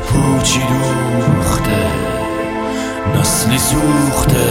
پوچی دوخته نسلی سوخته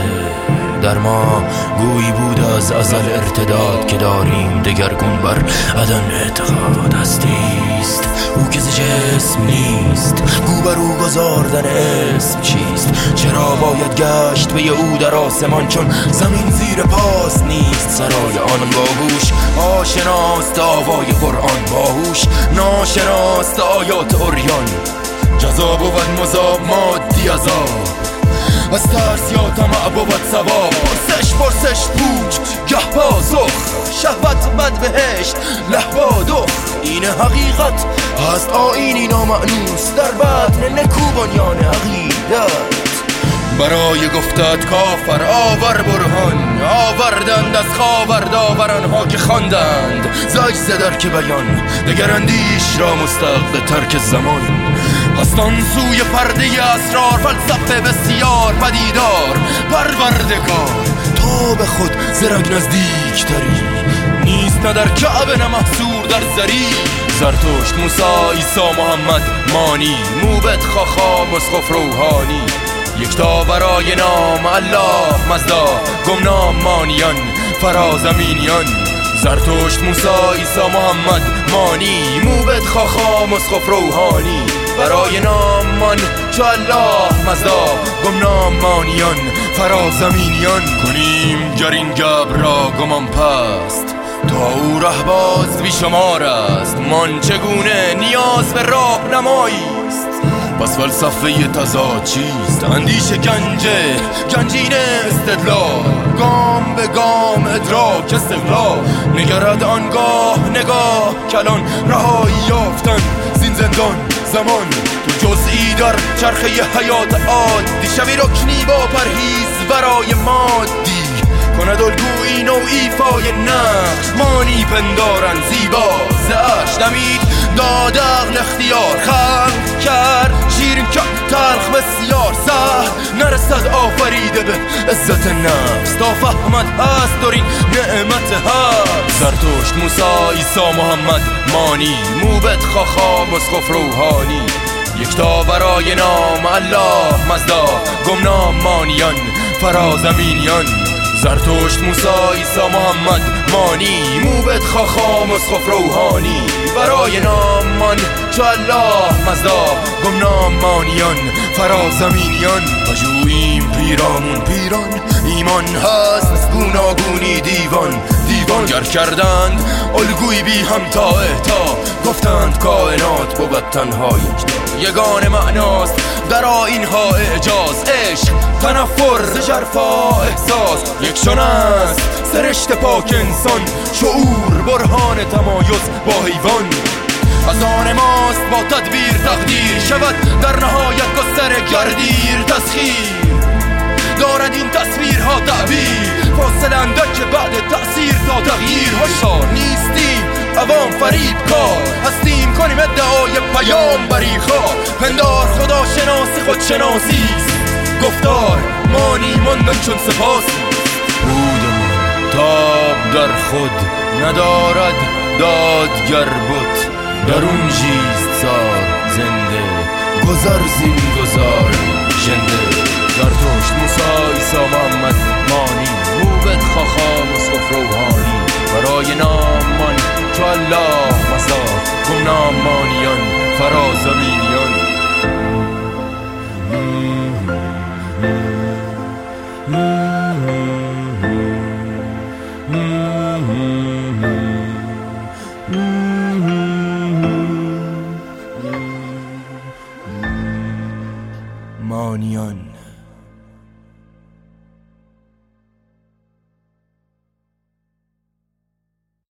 در ما گویی بود از ازل ارتداد که داریم دگرگون بر عدم اعتقاد هستیست او که جسم نیست گو بر او گذاردن اسم چیست چرا باید گشت به او در آسمان چون زمین زیر پاس نیست سرای آن باهوش آشناست آوای قرآن باهوش ناشناست آیات عریان جزا بود مذاب مادی عذاب از ترس یا طمع بود ثواب پرسش پوچ گه پاسخ شهوت بد بهشت لهوا دخ این حقیقت هست آیینی نامأنوس در بطن نکو بنیان عقیدت برای گفتت کافر آور برهان آوردند از خاور داورانها که خواندند زجزه در که بیان دگر اندیش را مستحق ترک زمان هستان سوی پرده اسرار فلسفه بسیار پدیدار پروردگار تو به خود زرگ نزدیک تری نیست نه در کعبه نه محصور در زری زرتشت موسی عیسی محمد مانی موبت خاخا مسخف روحانی یکتا برای نام الله مزدا گمنام مانیان فرازمینیان زرتشت موسی عیسی محمد مانی موبت خاخا مسخف روحانی برای نام من چو الله مزدا گمنام مانیان فرازمینیان کنیم گر این گبر را گمان پست تا او رهباز بیشمار است من چگونه نیاز به راهنمایی است پس فلسفه تضاد چیست اندیشه گنجین استدلال گام به گام ادراک استقلال نگرد آنگاه نگاه کلان رهایی یافتن زین زندان زمان تو جزئی در چرخه حیات عادی شوی رکنی با پرهیز برای مادی کند الگویی نوعی فای نقش مانی پندارن زیبا زعش دمید داد عقل اختیار خلق کرد شیرین که تلخ بسیار سهل نرسد آفریده به عزت نفس تا فهمت هست در این نعمت هست زرتشت موسی عیسی محمد مانی موبت خاخا مسخف روحانی یکتا برای نام الله مزدا گمنام مانیان فرازمینیان زرتشت موسی عیسی محمد مانی موبت خاخا مسخف روحانی برای نام من چو الله مزدا گمنام مانیان فرازمینیان و جوییم پیرامون پیران ایمان هست گوناگونی دیوان گر کردند الگوی بی همتا احتا گفتند کائنات بود تنها یکتا یگان معناست در آیین‌ها اعجاز عشق تنفر ژرفا احساس یکشان است سرشت پاک انسان شعور برهان تمایز با حیوان از آن ماست با تدبیر تقدیر شود در نهایت گستر گردیر تسخیر دارد این تصویرها تعبیر فاصله اندک بعد تأثیر تا تغییر هشدار نیستیم عوام فریب کار هستیم کنیم ادعای پیام بری خواه پندار خدا شناسی خودشناسی گفتار مانی ماندن چون سپاسی بودمان تاب در خود ندارد دادگر بت درون جیست زار زنده گذر زین گذار ژنده زرتشت موسی عیسی محمد مانی موبت خاخا مسخف روحانی برای نام من چو الله مزدا گمنام مانیان فرازمین